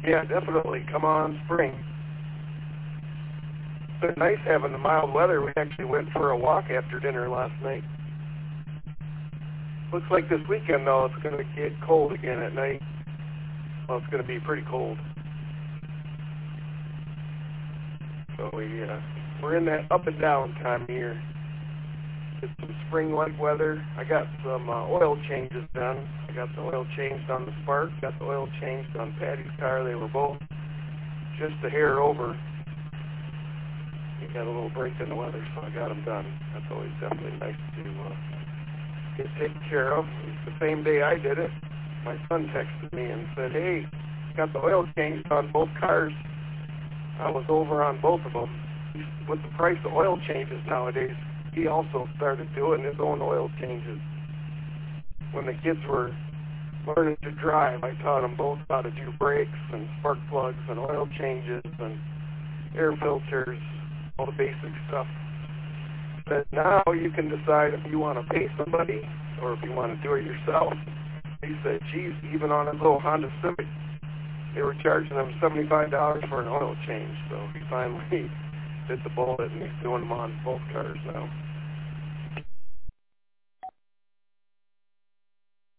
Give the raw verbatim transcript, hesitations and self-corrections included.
Yeah, definitely. Come on, spring. It's been nice having the mild weather. We actually went for a walk after dinner last night. Looks like this weekend, though, it's going to get cold again at night. Well, it's going to be pretty cold. So we, uh, we're in that up and down time of year. It's some spring-like weather. I got some uh, oil changes done. I got the oil changed on the Spark, got the oil changed on Patty's car. They were both just a hair over. We got a little break in the weather, so I got them done. That's always definitely nice to uh, get taken care of. It's the same day I did it. My son texted me and said, hey, got the oil changed on both cars. I was over on both of them. With the price of oil changes nowadays, he also started doing his own oil changes. When the kids were learning to drive, I taught them both how to do brakes and spark plugs and oil changes and air filters, all the basic stuff. But now you can decide if you want to pay somebody or if you want to do it yourself. He said, geez, even on his little Honda Civic, they were charging him seventy-five dollars for an oil change. So he finally bit the bullet and he's doing them on both cars now.